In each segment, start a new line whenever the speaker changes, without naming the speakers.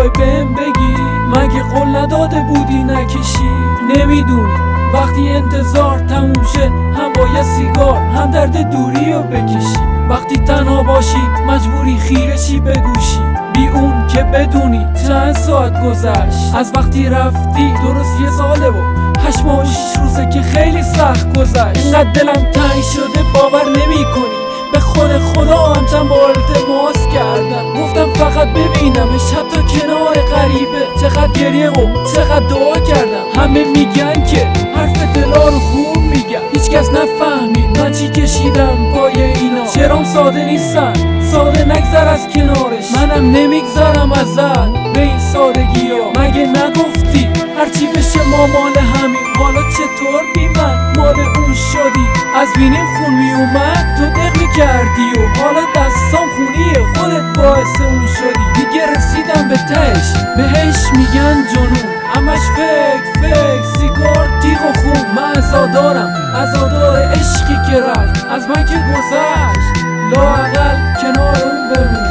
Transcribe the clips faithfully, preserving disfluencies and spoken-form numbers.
میخوای بهم بگی مگه قول نداده بودی نکشی؟ نمیدونی وقتی انتظار تموم شه هم با یه سیگار هم درد دوری رو بکشی. وقتی تنها باشی مجبوری خیرشی به گوشی بی اون که بدونی چند ساعت گذشت از وقتی رفتی. درست یه ساله و هشت ماه و شیش روزه که خیلی سخت گذشت. اینقدر دلم تنگ شده باور نمی کنی. به خود خدا هم چند بار التماس کردم گفتم فقط ببینمش حتی کنار غریبه. چقدر گریه و چقدر دعا کردم. همه میگن که حرف دلا رو خوب میگم. هیچکس نفهمید من چی کشیدم پای اینا. چرام ساده نیستن ساده نگذر از کنارش. منم نمیگذرم ازت به این سادگی ها. مگه نگفتی هرچی بشه ما مال همین؟ حالا چطور بی من مال اون شدی؟ از بینیم خون میومد تو دق میکردی و حالا دستام خونیه خودت باعث اون شدی. دیگه رسیدم به تهش بهش میگن جنون. همش فکر فکر سیگار تیغ و خون. من عزادارم عزادار عشقی که رفت از من که گذشت. لااقل کنار اون بمون.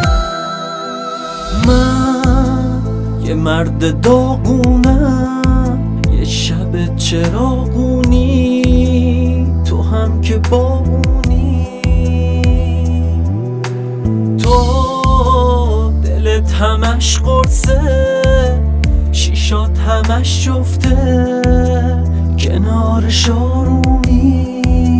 من یه مرد داغونم یه شب چراغونی تو هم که با اونی. تو دلت همش قرصه شیشات همش جفته کنار شارونی.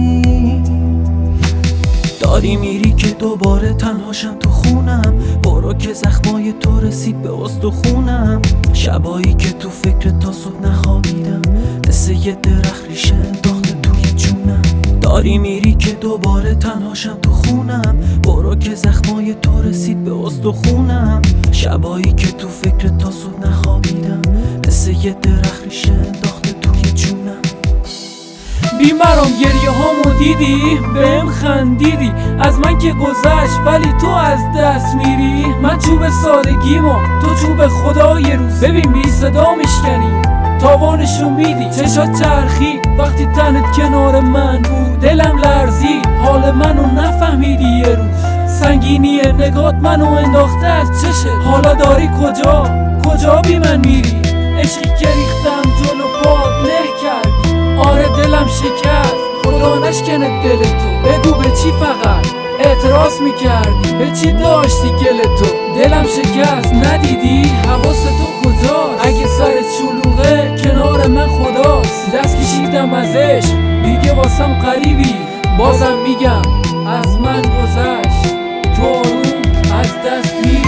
داری میری که دوباره تنهاشم تو خونم. برو که زخمای تو رسید به استخونم. شبایی که تو فکر تا صبح نخوابیدم مثل یه درخت ریشه انداخته توی جونم. داری میری که دوباره تنهاشم تو خونم. برو که زخمای تو رسید به استخونم. شبایی که تو فکر تا صبح نخوابیدم مثل یه درخت ریشه انداخته توی جونم.
بیمرام گریه هامو دیدی بهم خندیدی از من که گذشت ولی تو از دست میری. من چوب سادگیمو تو چوب خدا. یه روز ببین بی صدا میشکنی تاوانشو میدی. چشات چرخی وقتی تنت کنار من بود. دلم لرزی حال منو نفهمیدی. یه روز سنگینی نگات منو انداخته از چشت. حالا داری کجا کجا بی من میری؟ عشقی که ریختم جلو پات له کردی. آره دلم شکست خدا نشکنه دل تو. بگو به چی فقط اعتراض میکردی؟ به چی داشتی گل تو؟ دلم شکست ندیدی حواست تو کجاست؟ اگه سر شلوغه کنار من خداست. دست کشیدم از عشق دیگه واسم قریبی. بازم میگم از من گذشت تو آروم از دست میری.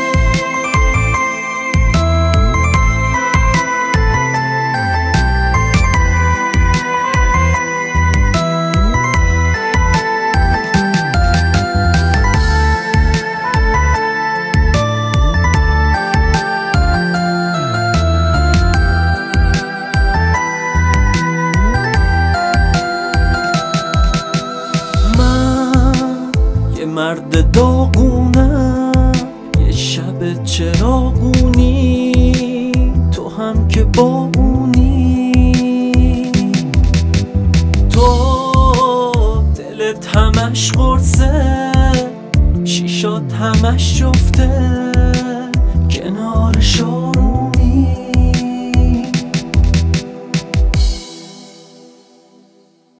مرد داغونم یه شب چراغونی تو هم که با اونی. تو دلت همش قرصه شیشات همش جفته